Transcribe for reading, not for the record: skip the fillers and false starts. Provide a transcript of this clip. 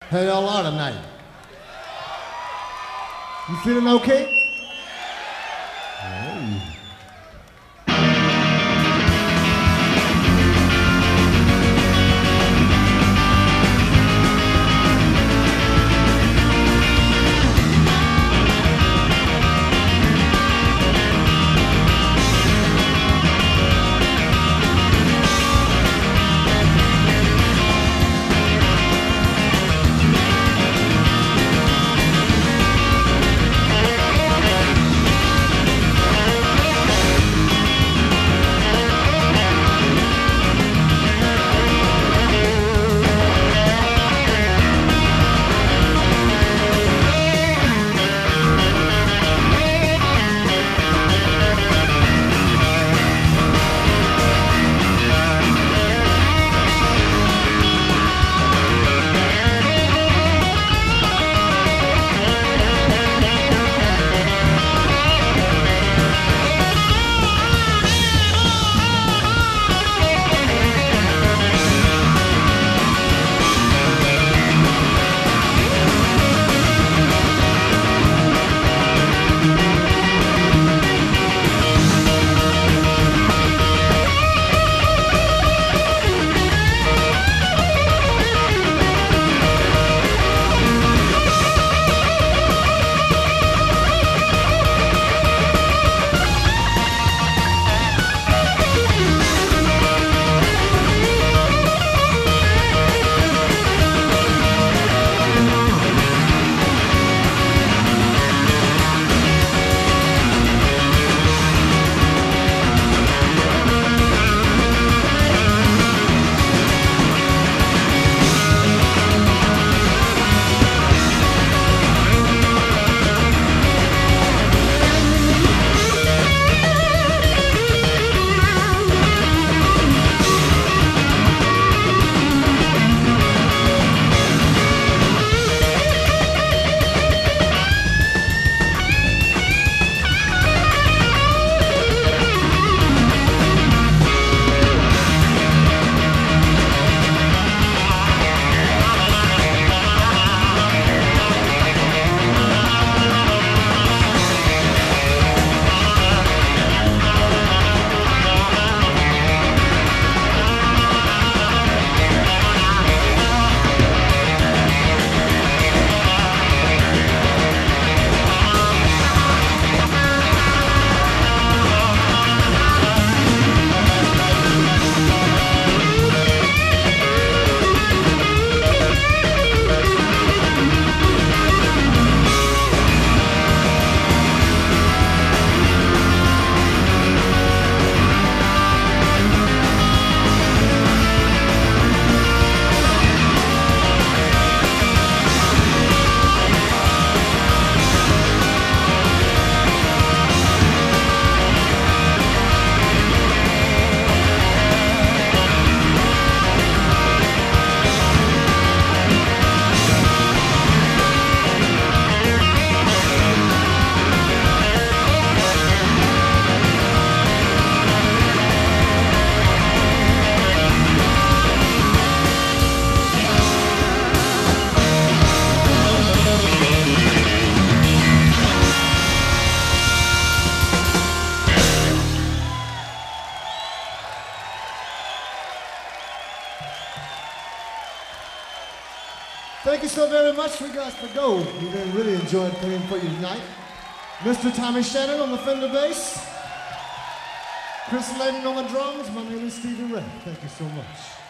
How y'all are tonight? You feeling okay? Hey. Thank you so very much. We got to go. We really enjoyed playing for you tonight. Mr. Tommy Shannon on the Fender bass. Chris Layden on the drums. My name is Stevie Ray. Thank you so much.